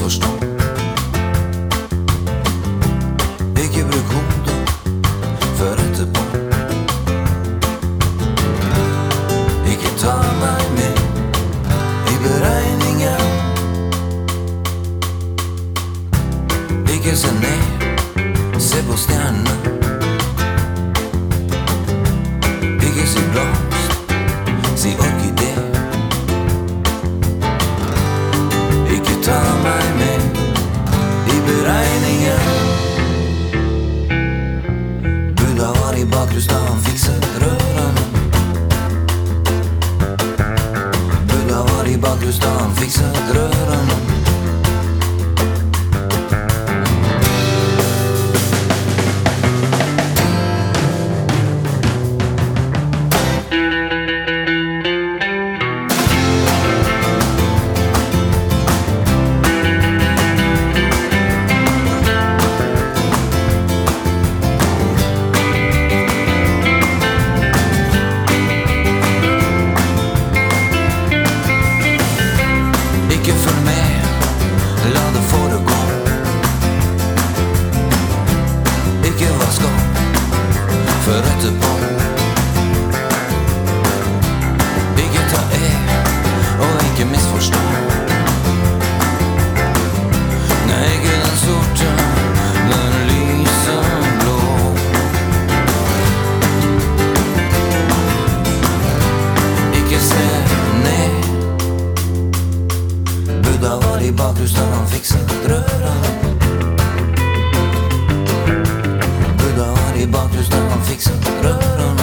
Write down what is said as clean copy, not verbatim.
misforstå. Ikke bruk hodet før etterpå. Ikke ta meg med i beregningen. Ikke se ned, se på stjernene. Ikke si blomst, si orkidé. Ikke ta meg med i beregningen. Buddha var i bakrus da han fikset rørene. Buddha var i bakrus da han fikset rørene. Ikke følg med, la det foregå. Ikke vask opp før etterpå. Ikke ta og ikke misforstå. Nei, ikke den sorte, den lyse blå. Ikke se ned. Buddha var i bakrus da han fikset rørene. Buddha var i bakrus da han fikset rørene.